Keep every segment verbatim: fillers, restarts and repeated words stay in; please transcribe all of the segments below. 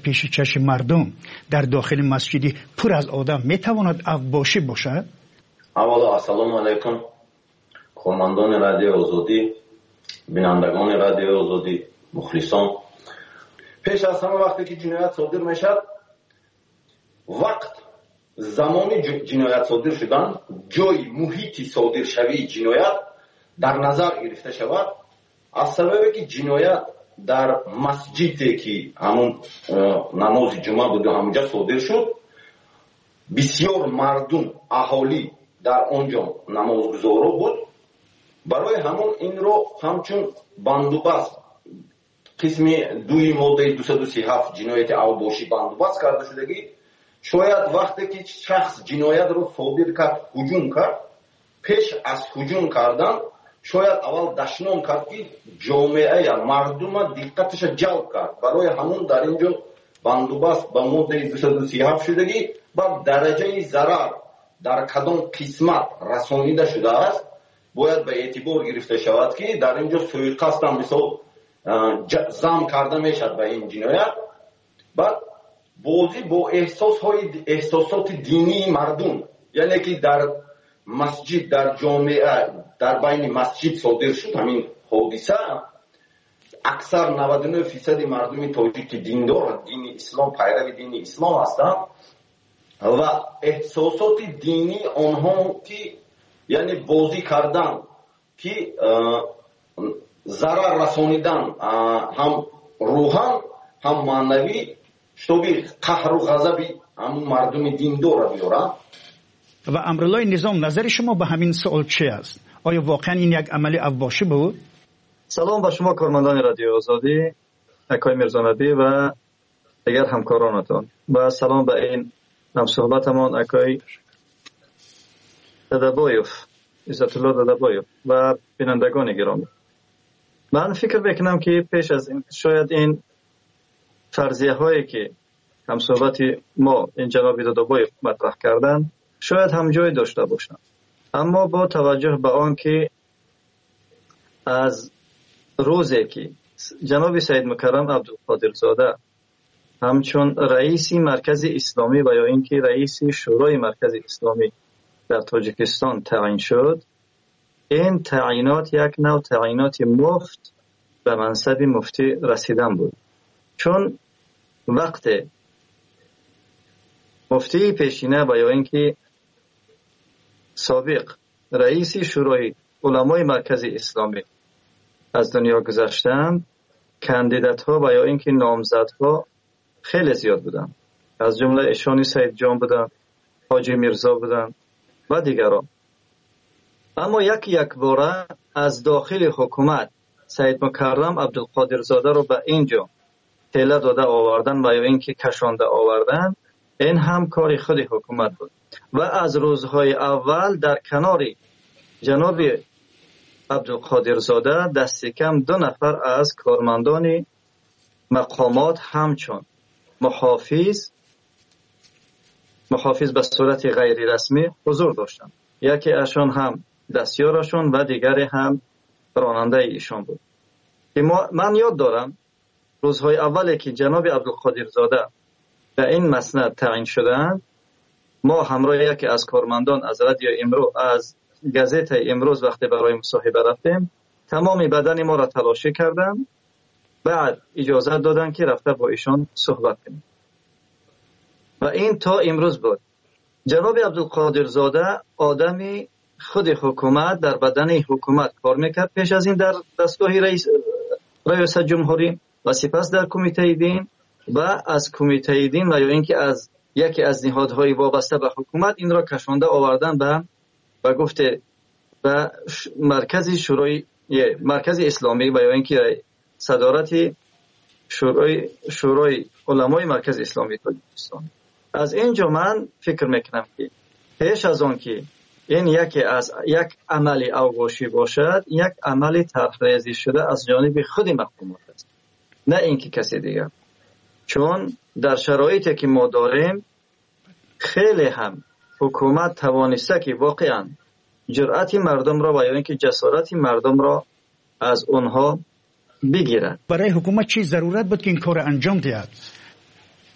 پیش چشم مردم در داخل مسجدی پر از آدم میتواند اوباشی باشد؟ اولا السلام علیکم کارمندان رادیو آزادی، بینندگان رادیو آزادی، مخلصان. پیش از همه وقتی که جنایت صادر میشد، وقت زمان جنایت صادر شدن، جای محیطی صادر شوی جنایت در نظر گرفته شود. از سببی که جنایت در مسجدی که همون نماز جمعه بود و همونجا صادر شد، بسیار مردم اهالی در آنجا نمازگزارا بود. برای همون این رو همچون بندوبست قسم دوی ماده دویست و سی و هفت جنایت اوباشی بندوبست کرده شدگی، شاید وقتی که شخص جنایت رو صادر کرد هجوم کرد، پیش از هجوم کردن شاید اول دشنام کرد که جامعه یا مردم دقتش جلب کرد. برای همون در اینجا بندوبست با ماده دویست و سی و هفت شدگی بر درجه ضرر در کدام قسمت رسانیده شده است باید به اعتبار گرفته شود که در اینجا سوءقصد هم مثال زم کرده میشد به این جنایت. بعد بازی با احساس های احساسات دینی مردم، یعنی که در مسجد در جامعه در بین مسجد صادر شد همین حادثه، اکثر نود و نه درصد مردم تاجیک دیندار دین اسلام پیرو دین اسلام هستند و احساسات دینی آنها که یعنی بازی کردن که ضرر رسانیدن هم روحان هم معنوی شبیه قهر و غضب هم مردم دیندار را بیارن. و امرالله نظام، نظر شما به همین سوال چی است؟ آیا واقعا این یک عمل اوباشی بود؟ سلام به شما کارمندان رادیو آزادی، اکای میرزانبی و دیگر همکارانتان، و سلام به این هم صحبتمان اکای ددبایوف عزت الله ددبایوف و بینندگان گرامی. من فکر میکنم که پیش از این شاید این فرضیه هایی که هم صحبت ما این جناب ددبایوف مطرح کردن شاید هم جای داشته باشند، اما با توجه به آن که از روزی که جناب سید مکرم عبدالقادر زاده همچون رئیس مرکز اسلامی و یا اینکه رئیس شورای مرکز اسلامی در تاجیکستان تعیین شد، این تعیینات یک نوع تعیینات مفت به منصب مفتی رسیدن بود. چون وقت مفتی پیشینه و یا اینکه سابق رئیس شورای علمای مرکز اسلامی از دنیا گذشتند، کاندیدات ها و یا اینکه نامزدها خیلی زیاد بودند، از جمله اشانی سید جان بودند، حاجی میرزا بودند و دیگران. اما یک یک باره از داخل حکومت سید مکرم عبدالقادر زاده رو به اینجا تله داده آوردن و یا اینکه کشانده آوردن، این هم کار خود حکومت بود و از روزهای اول در کنار جناب عبدالقادر زاده دست کم دو نفر از کارمندان مقامات همچون محافظ محافظ به صورت غیر رسمی حضور داشتند. یکی اشان هم دستیارشون و دیگری هم راننده ایشان بود. من یاد دارم روزهای اولی که جناب عبدالقادر زاده به این مسند تعیین شدند، ما همراه یکی از کارمندان از رادیو امروز از گازت امروز وقتی برای مصاحبه رفتیم، تمام بدن ما را تلاشی کردن، بعد اجازه دادن که رفته با ایشان صحبت کنیم و این تا امروز بود. جناب عبدالقادر زاده آدمی خود حکومت در بدن حکومت کار میکرد، پیش از این در دستگاه رئیس رئیس جمهوری و سپس در کمیته دین و از کمیته دین و یا اینکه از یکی از نهادهای وابسته به حکومت این را کشانده آوردن به و گفته به مرکز شورای مرکز اسلامی و یا اینکه صدارت شورای شورای علمای مرکز اسلامی تاجیکستان. از اینجا من فکر میکنم که پیش از آن که این یکی از یک عمل اوباشی باشد، یک عمل طرح‌ریزی شده از جانب خود مقامات است، نه اینکه کسی دیگر. چون در شرایطی که ما داریم خیلی هم حکومت توانسته که واقعا جرأت مردم را و یا اینکه جسارت مردم را از اونها بگیرد. برای حکومت چی ضرورت بود که این کار انجام دهد؟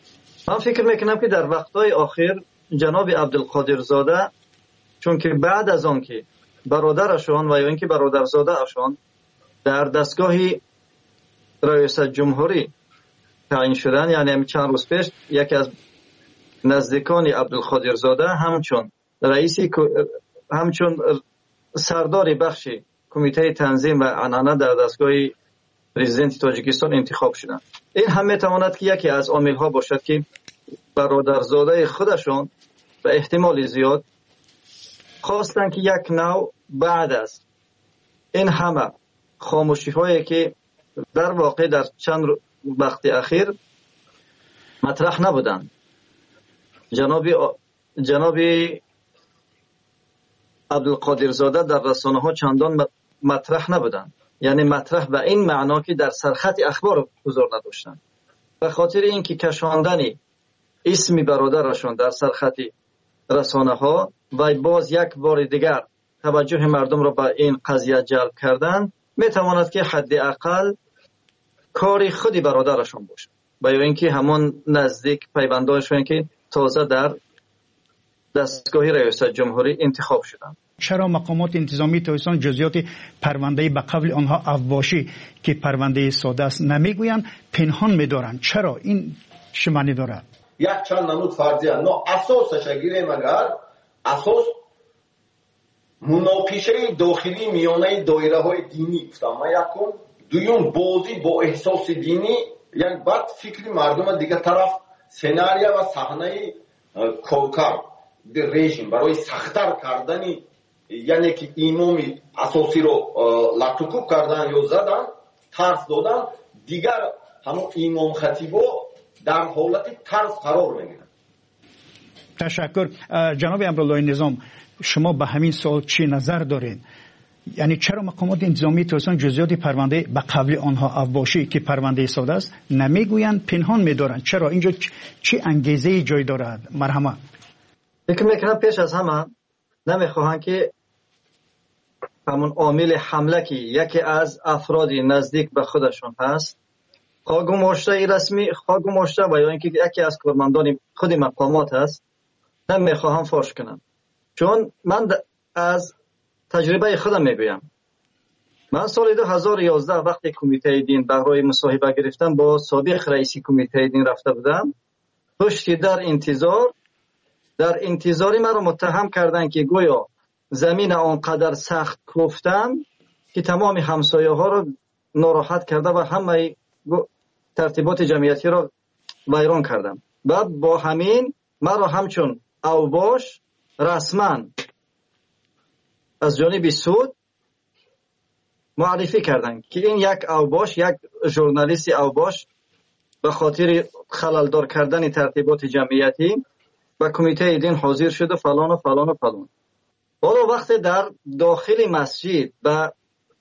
من فکر میکنم که در وقتهای آخر جناب عبدالقادر زاده، چون که بعد از آن که برادرشان و یا اینکه برادرزاده اشان در دستگاه ریاست جمهوری تعیین شدن، یعنی چند روز پیش یکی از نزدیکان عبدالقادر زاده همچون رئیسی همچون سردار بخش کمیته تنظیم و عنعنه در دستگاه پرزیدنت تاجیکستان انتخاب شدند. این هم میتواند که یکی از عامل ها باشد که برادرزاده خودشان به احتمال زیاد خواستن که یک نوع بعد از این همه خاموشی هایی که در واقع در چند وقت اخیر مطرح نبودن، جناب جناب عبدالقادر زاده در رسانه ها چندان مطرح نبودن، یعنی مطرح به این معنا که در سرخط اخبار حضور نداشتن. به خاطر اینکه کشاندن اسم برادرشان در سرخط رسانه ها و باز یک بار دیگر توجه مردم را به این قضیه جلب کردن، میتواند که حداقل کار خودی برادرشان باشه و یا اینکه همون نزدیک پیوندانشون که تازه در دستگاه ریاست جمهوری انتخاب شدند. چرا مقامات انتظامی تاجیکستان جزئیات پرونده به قبل آنها اوباشی که پرونده ساده است نمیگویند، پنهان می‌دارند؟ چرا این چه معنی دارد؟ یک چند نمود فرضیه نه اساسش گیریم اگر اساس مناقشه داخلی میانه دایره های دینی گفتم یکم، دوم بازی با احساس دینی، یعنی بعد فکری مردم دیگه طرف سناریو و صحنه کوکب در رژیم برای سخت‌تر کردن، یعنی که امام اساسی رو لطکوب کردن یا زدن، ترس دادن، دیگر همون امام خطیبو در حالت ترس قرار میگیرن. تشکر. جناب امرالله نظام، شما به همین سوال چی نظر دارین؟ یعنی چرا مقامات انتظامی تاجیکستان جزئیات پرونده به قبل آنها اوباشی که پرونده ساده است نمیگویند، پنهان می‌دارند؟ چرا اینجا چی انگیزه جای دارد؟ مرحمت. فکر میکنم پیش از همه نمیخواهند که همون عامل حمله که یکی از افرادی نزدیک به خودشون هست خواگماشته رسمی خواگماشته و یا اینکه یکی از کارمندان خود مقامات هست نمیخواهم فاش کنم. چون من از تجربه خودم میگویم، من سال دو هزار و یازده وقتی کمیته دین برای مصاحبه گرفتم با سابق رئیس کمیته دین رفته بودم، پشتی در انتظار در انتظاری من رو متهم کردن که گویا زمین آنقدر سخت کوفتم که تمام همسایه ها رو ناراحت کرده و همه ترتیبات جمعیتی رو ویران کردم و با همین من رو همچون اوباش رسما از جانب سود معرفی کردن که این یک اوباش، یک ژورنالیست اوباش به خاطر خللدار کردن ترتیبات جمعیتی و کمیته دین حاضر شده فلان و فلان و فلان. حالا وقتی در داخل مسجد و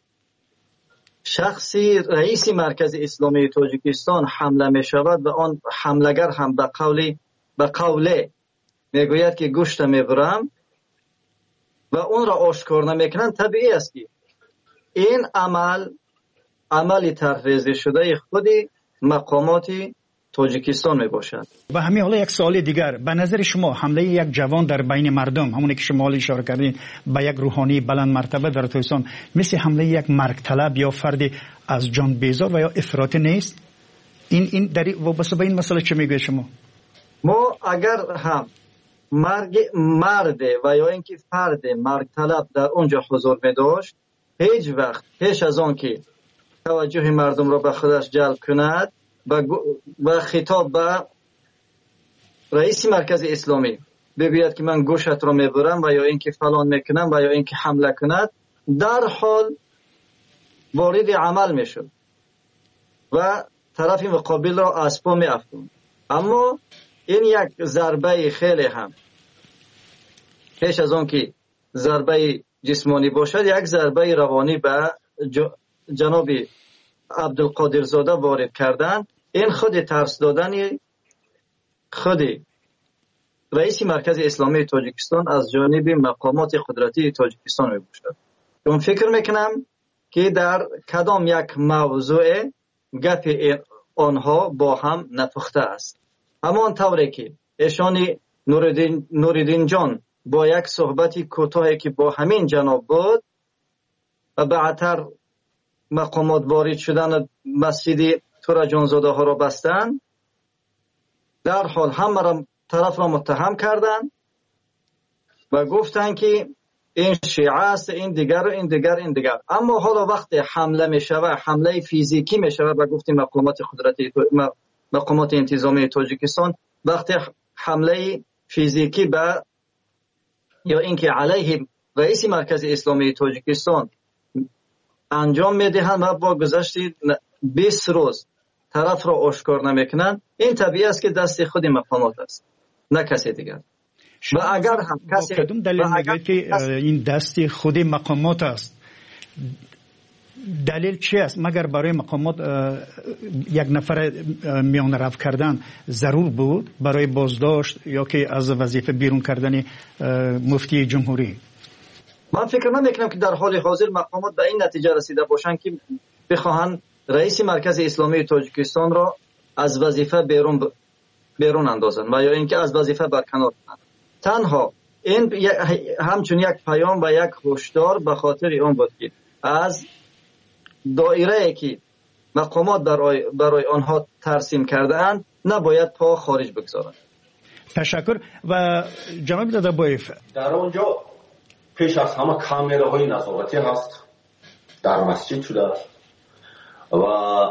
شخصی رئیس مرکز اسلامی تاجیکستان حمله می شود و آن حملگر هم به قولی به قوله میگوید که گوشت میبرم و اون را آشکار نمیکنن، طبیعی است که این عمل عملی طرحریزی شده خود مقامات تاجیکستان می باشد. و همین حالا یک سوال دیگر، به نظر شما حمله یک جوان در بین مردم، همونی که شما اشاره کردین به یک روحانی بلند مرتبه در تاجیکستان، مثل حمله یک مرگ طلب یا فرد از جان بیزار و یا افراطی نیست؟ این این در وابسته به این مسئله چه میگه شما؟ ما اگر هم مرگ مرد و یا اینکه فرد مرگ طلب در اونجا حضور می داشت، هیچ وقت پیش از آن که توجه مردم را به خودش جلب کند و خطاب به رئیس مرکز اسلامی بگوید که من گوشت را میبرم و یا اینکه فلان میکنم و یا اینکه حمله کند، در حال وارد عمل میشد و طرف مقابل را از پا میافتوند. اما این یک ضربه خیلی هم پیش از آن که ضربه جسمانی باشد، یک ضربه روانی به جناب عبدالقادر زاده وارد کردن. این خود ترس دادن خود رئیس مرکز اسلامی تاجیکستان از جانب مقامات قدرتی تاجیکستان می باشد. اون فکر میکنم که در کدام یک موضوع گپ آنها با هم نپخته است. همان طوری که ایشان نوردین, نوردین جان با یک صحبتی کوتاهی که با همین جناب بود و بعدتر مقامات وارد شدن مسجد تورا جانزاده ها را بستن، در حال همه را طرف را متهم کردن و گفتن که این شیعه است، این دیگر این دیگر این دیگر. اما حالا وقتی حمله می شود، حمله فیزیکی می شود و گفتیم مقامات قدرتی مقامات انتظامی تاجیکستان وقتی حمله فیزیکی به یا اینکه علیه رئیس مرکز اسلامی تاجیکستان انجام میدهند و با گذشت بیست روز طرف را آشکار نمیکنند، این طبیعی است که دست خود مقامات است، نه کسی دیگر. و اگر هم کسی کدوم دلیل میگه که این دست خود مقامات است؟ دلیل چی است؟ مگر برای مقامات یک نفر میان رو کردن ضرور بود برای بازداشت یا که از وظیفه بیرون کردن مفتی جمهوری؟ من فکر نمیکنم که در حال حاضر مقامات به این نتیجه رسیده باشند که بخواهند رئیس مرکز اسلامی تاجیکستان را از وظیفه بیرون ب... بیرون اندازند و یا اینکه از وظیفه برکنار کنند. تنها این همچون یک پیام و یک هشدار به خاطر اون بود که از دایره که مقامات برای, برای آنها ترسیم کرده اند نباید پا خارج بگذارند. تشکر. و جناب دادابایف، در آنجا پیش از همه کامراهای نظارتی هست در مسجد شده و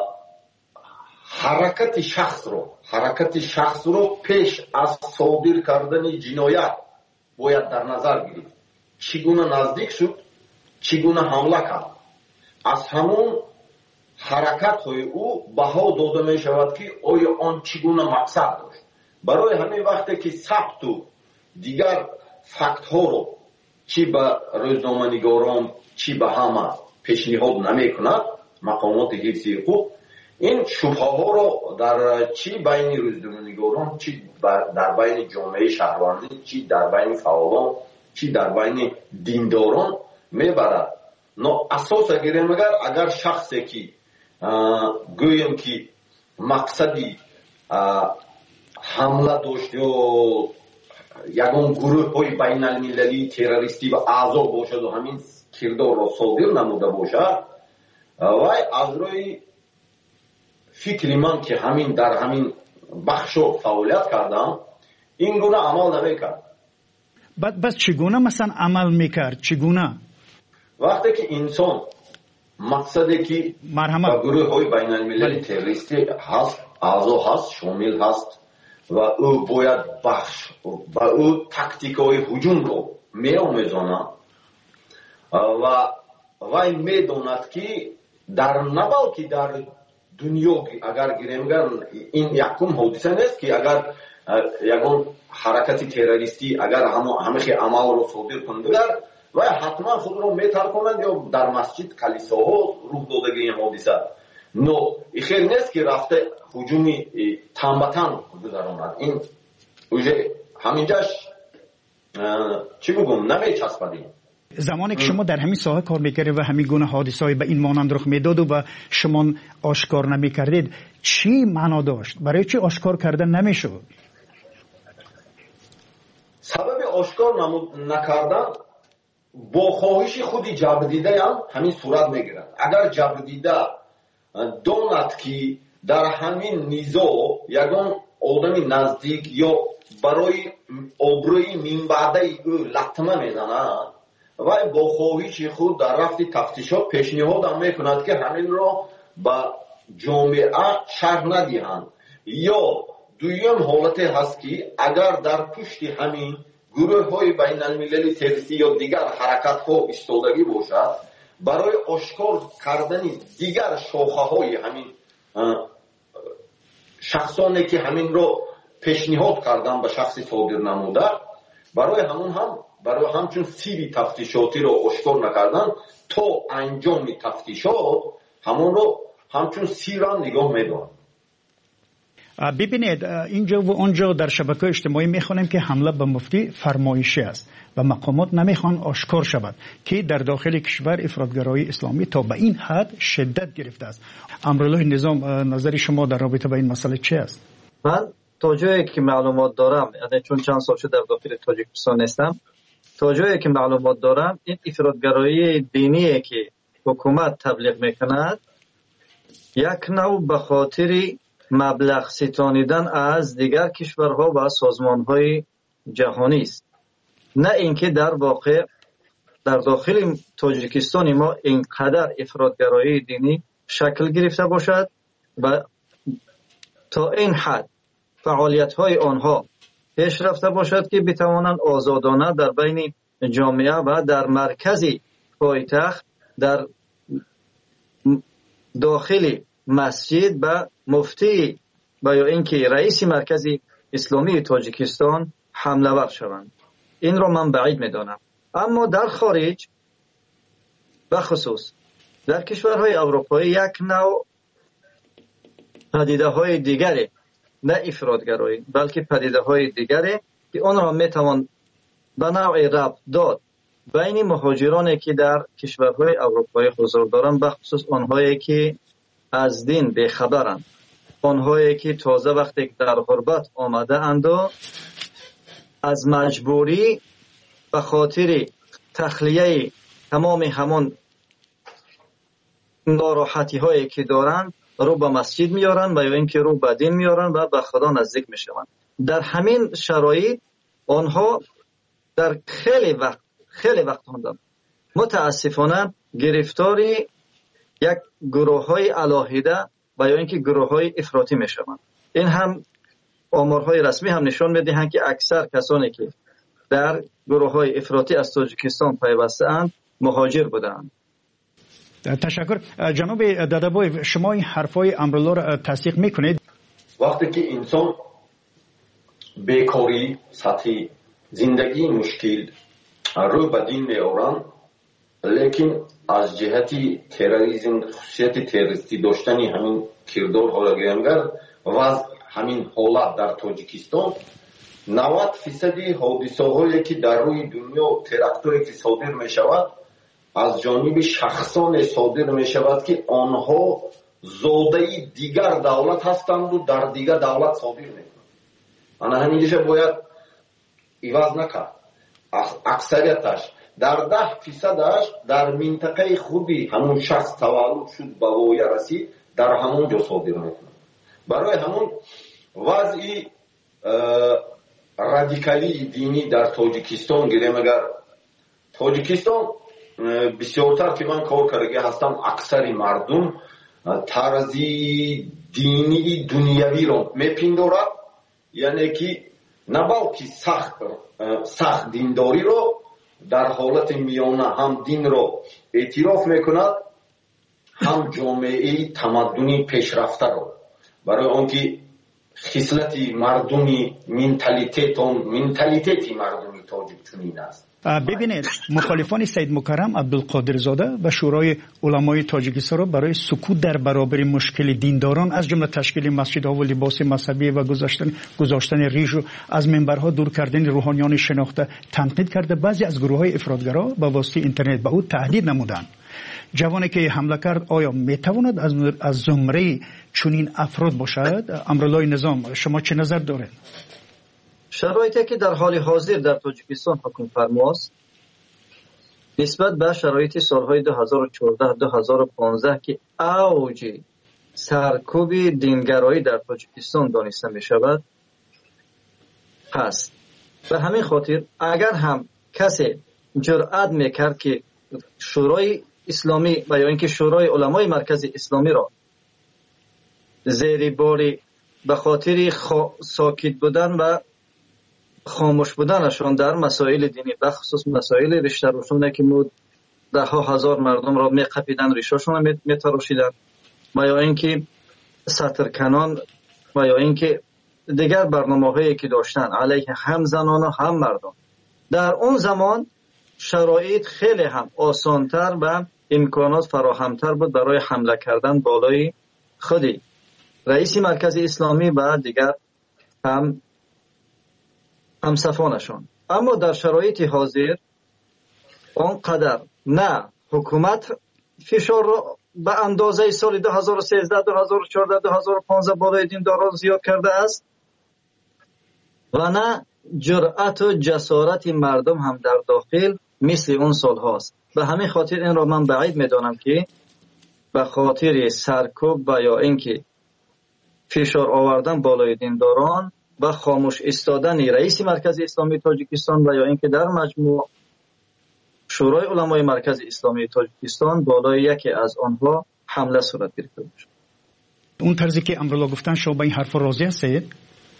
حرکت شخص رو حرکت شخص رو پیش از صادر کردن جنایت باید در نظر گیرید. چگونه نزدیک شد، چگونه حمله کرد، از همون حرکت های او بها داده می شود که آیا آن چگونه مقصد داشت. برای همین وقتی که ثبت و دیگر فکت ها رو چی به روزنامه‌نگاران چی به همه پیشنهاد نمی کند مقامات حفظی حقوق، این شبهه ها رو در چی بین روزنامه‌نگاران، چی در بین جامعه شهروندی، چی در بین فعالان، چی در بین دینداران میبرد. نه اساس گیریم اگر اگر شخصی که گویم که مقصدی حمله داشت یا یگان گروه های بین المللی تروریستی و اعضا باشد و همین کردار را صادر نموده باشد و از روی فکر من که همین در همین بخش فعالیت کردم این گونه عمل نمیکرد. بعد بس چگونه مثلا عمل میکرد؟ چگونه؟ وقتی که انسان مقصدی که با گروه های بین المللی تروریستی هست، اعضا هست، شامل هست و او باید بخش و او تاکتیک های هجوم رو می آموزاند و وی می داند که در نبال که در دنیا اگر گیریم این یکم حادثه نیست که اگر یکم حرکت تروریستی اگر همه عمل رو صادر کنند و حتما خود رو میتر کنند یا در مسجد کلیساها روح دادگی این حادثه. نو این خیلی نیست که رفته هجومی تنبتن گذراند. این همینجاش چی بگم نمیچسبدیم. زمانی که شما در همین ساحه کار میکردید و همین گونه حادثه‌ای به این مانند رخ میداد و شما آشکار نمیکردید، چی معنا داشت؟ برای چی آشکار کردن نمیشد؟ سبب آشکار نکردن با خواهش خودی جبردیده هم همین صورت میگیرد. اگر جبردیده داند که در همین نیزا یگان آدمی نزدیک یا برای آبروی منبعده او لطمه میزند و با خواهش خود در رفت تفتیشات پیشنهاد هم میکند که همین را به جامعه شرح ندهند. یا دویم حالت هست که اگر در پشت همین گروه های بین المللی تروریستی یا دیگر حرکت ها ایستادگی باشد برای آشکار کردن دیگر شاخه های همین شخصانی که همین را پیشنهاد کردن به شخصی صادر نموده، برای همون هم برای همچون سیری تفتیشاتی رو آشکار نکردن تا انجام تفتیشات همون رو همچون سیران نگاه میدن. ببینید اینجا و اونجا در شبکه اجتماعی میخوانیم که حمله به مفتی فرمایشی است و مقامات نمیخوان آشکار شود که در داخل کشور افراطگرایی اسلامی تا به این حد شدت گرفته است. امرالله نظام، نظر شما در رابطه با این مسئله چی است؟ من تا جایی که معلومات دارم، یعنی چون چند سال شد در داخل تاجیکستان نیستم، تا جایی که معلومات دارم این افراطگرایی دینی که حکومت تبلیغ میکند یک نوع به خاطر مبلغ ستانیدن از دیگر کشورها و سازمانهای جهانی است، نه اینکه در واقع در داخل تاجیکستان ما اینقدر افراطگرایی دینی شکل گرفته باشد و تا این حد فعالیت های آنها پیش رفته باشد که بتوانند آزادانه در بین جامعه و در مرکز پایتخت در داخل مسجد و مفتی و یا اینکه رئیس مرکز اسلامی تاجیکستان حمله ور شوند. این را من بعید میدانم. اما در خارج بخصوص در کشورهای اروپایی یک نوع پدیده های دیگری، نه افراطگرایی بلکه پدیده های دیگری که آن را میتوان به نوع ربط داد بین مهاجرانی که در کشورهای اروپایی حضور دارند، بخصوص آنهایی که از دین بیخبرند، آنهایی که تازه وقتی در غربت آمده اند و از مجبوری به خاطر تخلیه تمام همان ناراحتی هایی که دارند رو به مسجد میارن و یا اینکه رو به دین میارن و به خدا نزدیک میشوند. در همین شرایط آنها در خیلی وقت خیلی وقت هستند متاسفانه گرفتاری یک گروه های علاهیده و یا اینکه گروه های افراطی میشوند. این هم آمارهای رسمی هم نشان میدهند که اکثر کسانی که در گروه های افراطی از تاجیکستان پیوسته اند مهاجر بودند. تشکر. جناب دادابوی، شما این حرفای امرالله را تصدیق میکنید؟ وقتی که انسان بیکاری، سطحی زندگی مشکل رو به دین میارن، لیکن از جهتی تروریسم، خصوصیت تروریستی داشتنی همین کردار ها را گیرنگر و همین حالت در تاجیکستان نود فیصدی حادثه هایی که در روی دنیا تراکتوری که صادر می شود از جانب شخصان صادر می شود که آنها زاده دیگر دولت هستند و در دیگر دولت صادر می کنند. آنها همینجا باید ایواز نکرد. اکثریتش در ده فیصدش در منطقه خوبی همون شخص تولد شد به وایه رسید در همون جا صادر می کنند. برای همون وضعی رادیکالی دینی در تاجیکستان گیریم، اگر تاجیکستان بسیارتر که من کار کرده هستم اکثر مردم طرزی دینی دنیوی رو میپندارد، یعنی که نه بلکه سخت سخت دینداری رو در حالت میانه هم دین رو اعتراف میکند، هم جامعه تمدنی پیشرفته رو، برای آنکه خصلت مردمی منتالیتت منتالیتت مردمی تاجیک چنین است. ببینید، مخالفان سید مکرم عبدالقادر زاده و شورای علمای تاجیکستان را برای سکوت در برابر مشکل دینداران از جمله تشکیل مسجدها و لباس مذهبی و گذاشتن گذاشتن ریش و از منبرها دور کردن روحانیان شناخته تنقید کرده. بعضی از گروه‌های افراطگرا با واسطه اینترنت به او تهدید نمودند. جوانی که حمله کرد آیا میتواند از از زمره چنین افراد باشد؟ امرالله نظام، شما چه نظر دارید؟ شرایطی که در حال حاضر در تاجیکستان حکم فرماست نسبت به شرایط سالهای دو هزار و چهارده دو هزار و پانزده که اوج سرکوب دینگرایی در تاجیکستان دانسته می شود هست. به همین خاطر اگر هم کسی جرأت میکرد که شورای اسلامی و یا اینکه شورای علمای مرکز اسلامی را زیر باری به خاطر ساکت بودن و خاموش بودنشان در مسائل دینی، بخصوص مسائل ریشه روشونه که مود ده ها هزار مردم را میقپیدن، ریشاشون را میتراشیدن، و یا اینکه سطرکنان و یا اینکه دیگر برنامه هایی که داشتن علیه هم زنان و هم مردم، در اون زمان شرایط خیلی هم آسانتر و امکانات فراهمتر بود برای حمله کردن بالای خودی رئیس مرکز اسلامی و دیگر هم همصفانشان. اما در شرایط حاضر آنقدر نه حکومت فشار را به اندازه سال دو هزار و سیزده دو هزار و چهارده دو هزار و پانزده بالای دینداران زیاد کرده است و نه جرأت و جسارت مردم هم در داخل مثل اون سال هاست. به همین خاطر این را من بعید میدانم که به خاطر سرکوب و یا اینکه فشار آوردن بالای دینداران و خاموش ایستادن رئیس مرکز اسلامی تاجیکستان و یا اینکه در مجموع شورای علمای مرکز اسلامی تاجیکستان بالای یکی از آنها حمله صورت گرفته باشد. اون طرزی که امرولا گفتن شما با این حرف راضی هستید؟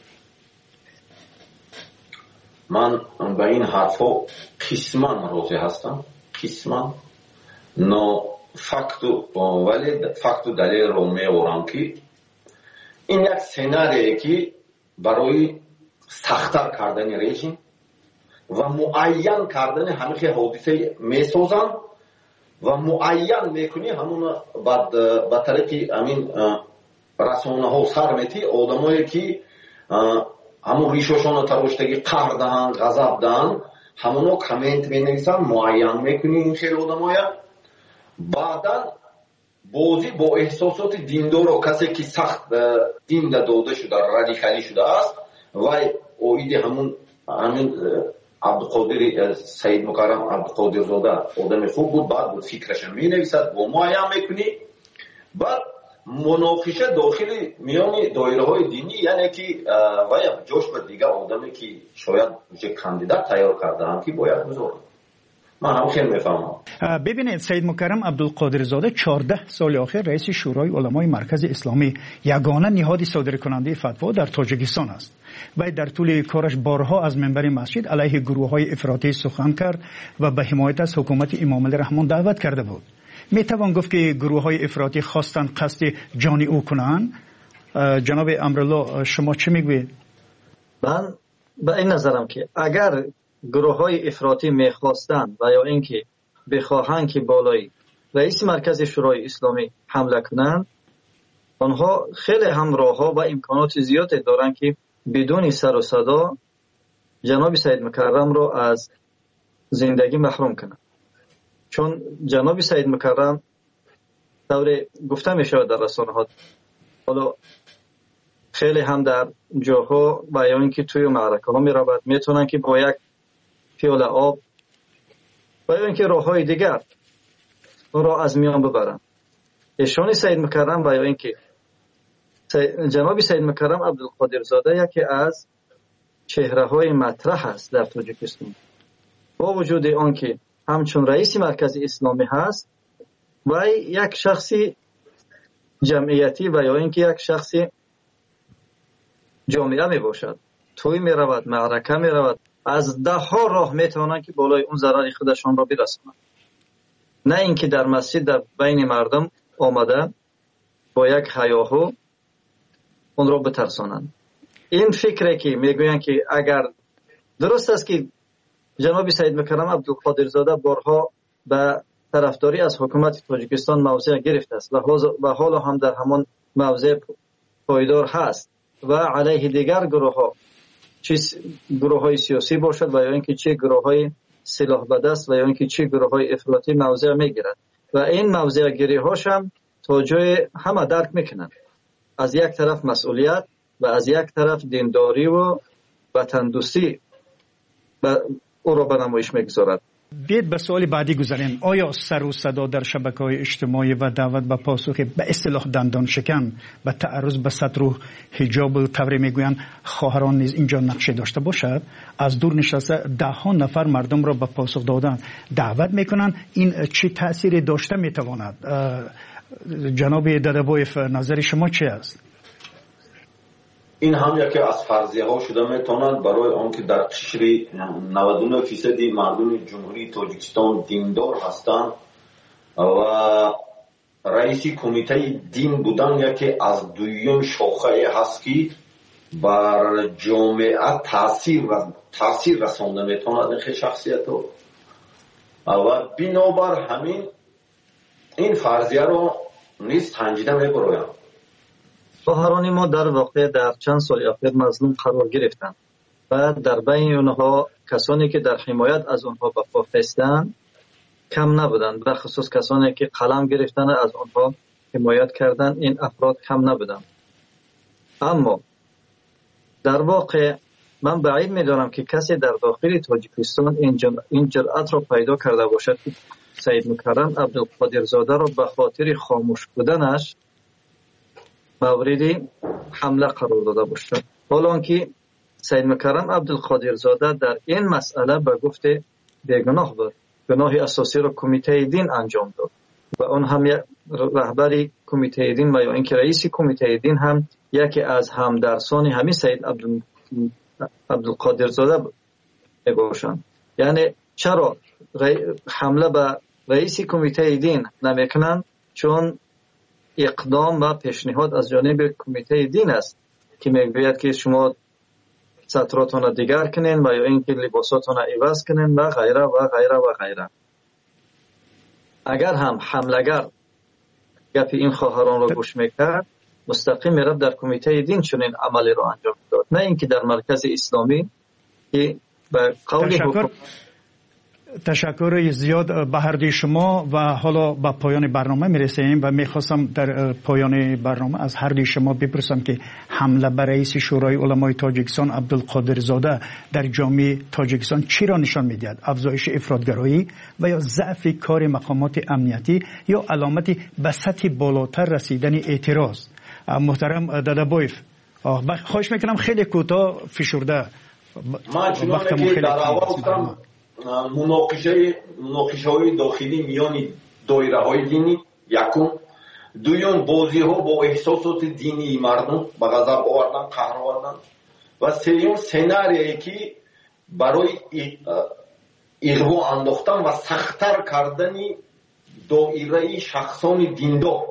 من به این حرف قسما راضی هستم، قسما. نو فقط ولی فقط دلیل رو میورم که این یک سناریه که برای سخت‌تر کردن رژیم و معین کردن همه حادثه میسازن و معین میکنی همون بعد به طرف همین رسانه ها سر میتی آدمایی که همون ریششون رو تراشتگی قهر دهن غضب دهن همونو کامنت مینویسن معین میکنی این خیلی آدمایی بعدا بازی با احساسات دیندار و کسی که سخت دین داده شده رادیکالی شده است و اوید همون همین عبدالقادر سید مکرم عبدالقادر زاده آدم خوب بود، بعد بود فکرش می نویسد با معین میکنی، بعد مناقشه داخل میان دایره های دینی یعنی که و جوش به دیگه آدمی که شاید یک کاندیدات تیار کرده هم که باید بزرگ من هم خیلی میفهمم. ببینید سید مکرم عبدالقادر زاده چهارده سال آخر رئیس شورای علمای مرکز اسلامی یگانه نهاد صادر کننده فتوا در تاجیکستان است و در طول کارش بارها از منبر مسجد علیه گروه های افراطی سخن کرد و به حمایت از حکومت امام علی رحمان دعوت کرده بود. می توان گفت که گروه های افراطی خواستند قصد جان او کنند. جناب امرالله شما چه میگوید؟ من به این نظرم که اگر گروه های افراطی میخواستند و یا اینکه بخواهند که بالای رئیس مرکز شورای اسلامی حمله کنند، آنها خیلی هم راه‌ها و امکانات زیادی دارند که بدون سر و صدا جناب سید مکرم را از زندگی محروم کنند. چون جناب سید مکرم دور گفته می شود در رسانه ها حالا خیلی هم در جاها و یا اینکه توی معرکه ها می رود میتونن که با یک پیاله آب و یا اینکه راه های دیگر را از میان ببرن. ایشان سید مکرم و یا اینکه جناب سید مکرم عبدالقادر زاده یکی از چهره های مطرح است در تاجیکستان، با وجود آنکه همچون رئیس مرکز اسلامی هست و یک شخصی جمعیتی و یا اینکه یک شخصی جامعه می باشد، توی می رود، معرکه می رود، از ده ها راه می توانند که بالای اون ضرر خودشان را برسانند، نه اینکه در مسجد در بین مردم آمده با یک هیاهو اون را بترسانند. این فکره که میگویند که اگر درست است که جناب سید مکرم عبدالقادر زاده بارها به طرفداری از حکومت تاجیکستان موضع گرفته است و حالا هم در همان موضع پایدار هست و علیه دیگر گروه ها، چه گروه های سیاسی باشد و یا اینکه چه گروه های سلاح بدست و یا اینکه چه گروه های افراطی موضع میگیرد و این موضع گیری هاش هم تا جای همه درک میکنند. از یک طرف مسئولیت و از یک طرف دینداری و وطن دوستی او را به نمایش میگذارد. بیاید به سوال بعدی گذاریم. آیا سر و صدا در شبکه‌های اجتماعی و دعوت به پاسخ به اصطلاح دندان شکن به تعرض به ستر و حجاب و طوری میگویند خواهران نیز اینجا نقش داشته باشد؟ از دور نشسته ده ها نفر مردم را به پاسخ دادن دعوت میکنند. این چه تأثیری داشته میتواند؟ جناب ددبایف نظر شما چی است؟ این هم یکی از فرضیه ها شده میتواند برای آنکه در قشر نود و نه درصد مردم جمهوری تاجیکستان دیندار هستند و رئیس کمیته دین بودن یکی از دویم شاخه هست که بر جامعه تاثیر تاثیر رسانده میتواند این شخصیت رو و بنابر همین این فرضیه رو نیز سنجیده میبرایم. خواهران ما در واقع در چند سال اخیر مظلوم قرار گرفتند و در بین اونها کسانی که در حمایت از اونها به پا خستند کم نبودند، به خصوص کسانی که قلم گرفتن از اونها حمایت کردند این افراد کم نبودند. اما در واقع من بعید میدانم که کسی در داخل تاجیکستان این جرأت را پیدا کرده باشد که سید مکرم عبدالقادرزاده را به خاطر خاموش بودنش مورد حمله قرار داده باشد، حالان که سید مکرم عبدالقادرزاده در این مسئله به گفت بیگناه بود. گناه اساسی را کمیته دین انجام داد و اون هم رهبر کمیته دین و یا اینکه رئیس کمیته دین هم یکی از همدرسان همین سید عبدال عبدالقادرزاده میباشند. یعنی چرا حمله به رئیس کمیته دین نمیکنند؟ چون اقدام و پیشنهاد از جانب کمیته دین است که میگوید که شما سطراتون دیگر کنین و یا اینکه لباساتون عوض کنین و غیره و غیره و غیره. اگر هم حملگر گپ این خواهران را گوش میکرد مستقیم میرفت در کمیته دین چنین عملی را انجام داد، نه اینکه در مرکز اسلامی که به قول تشکر تشکر زیاد به هر دوی شما و حالا به پایان برنامه میرسیم و میخواستم در پایان برنامه از هر دوی شما بپرسم که حمله بر رئیس شورای علمای تاجیکستان عبدالقادرزاده در جامعه تاجیکستان چی را نشان میدهد؟ افزایش افراطگرایی و یا ضعف کار مقامات امنیتی یا علامتی به سطح بالاتر رسیدن اعتراض؟ محترم دادابویف خواهش میکنم خیلی کوتاه فشرده. من چنانه که در اول گفتم مناقشه مناقشه های داخلی میان دایره های دینی یکم، دویم بازی ها با احساسات دینی مردم به غضب آوردن، قهر آوردن و سوم سناریویی که برای اغوا انداختن و سخت‌تر کردن دایره شخصان دیندار.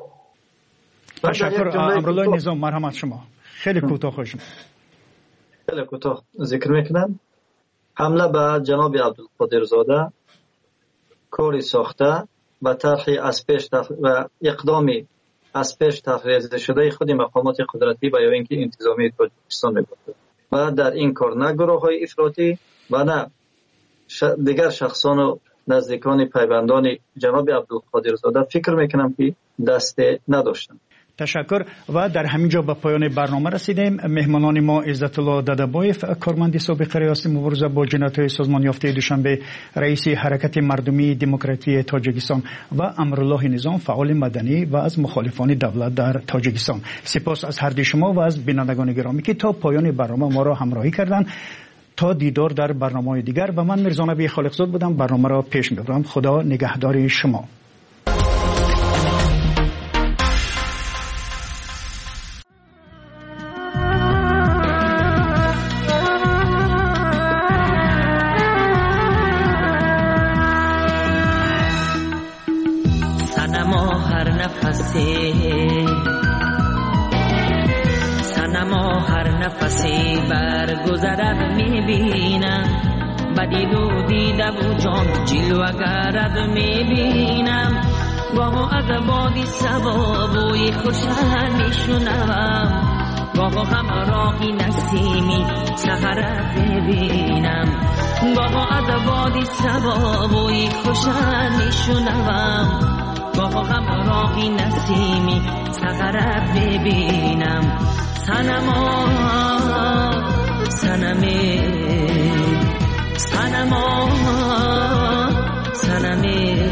تشکر. امرالله نظام مرحمت شما. خیلی کوتاه خوشم. خیلی کوتاه ذکر میکنم. حمله به جناب عبدالقادرزاده کاری ساخته و طرحی از پیش و اقدامی از پیش تفریض شده خود مقامات قدرتی و یا اینکه انتظامی تاجیکستان میگفت و در این کار نه گروه های افراطی و نه دیگر شخصان و نزدیکان پیوندان جناب عبدالقادرزاده فکر میکنم که دست نداشتند. تشکر. و در همینجا به پایان برنامه رسیدیم. مهمانان ما عزت الله دادابویف کارمند سابق ریاست مبارزه با جنایت‌های سازمان یافته دوشنبه، رئیس حرکت مردمی دموکراتی تاجیکستان و امرالله نظام فعال مدنی و از مخالفان دولت در تاجیکستان. سپاس از هر دوی شما و از بینندگان گرامی که تا پایان برنامه ما را همراهی کردند. تا دیدار در برنامه‌های دیگر و من میرزا نبی خالقزاد بودم برنامه را پیش می‌برم. خدا نگهدار شما. سنما هر نفسی برگذرد میبینم، بدید و دیده و جان جلوه گرد میبینم، گاه از بادی سبا بوی خوشن میشنوم، گاه همراهی نسیمی سهرت میبینم، گاه از بادی سبا بوی خوشن میشنوم، گاه همراهی نسیمی سهرت ببینم. سنما سنمه سنما سنمه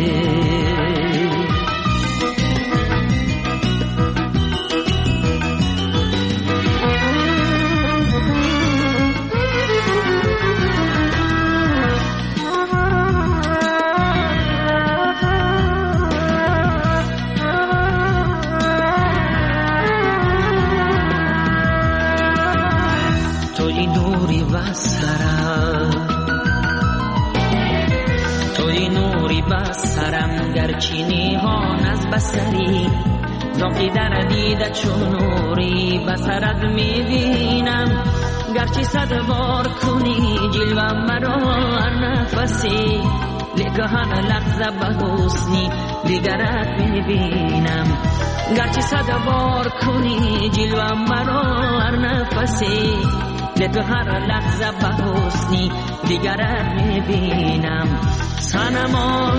بسرم گرچینی ها نز بسری زاقی در دیده چون نوری بسرت میبینم، گرچی صد بار کنی جلوه مرا هر نفسی، لیکن هر لحظه به حسنی دیگرت میبینم، گرچی صد بار کنی جلوه مرا هر نفسی، لیکن هر لحظه به حسنی دیگرت میبینم. سنما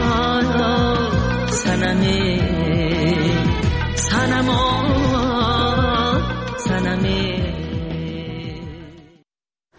سنمه سنما سنمه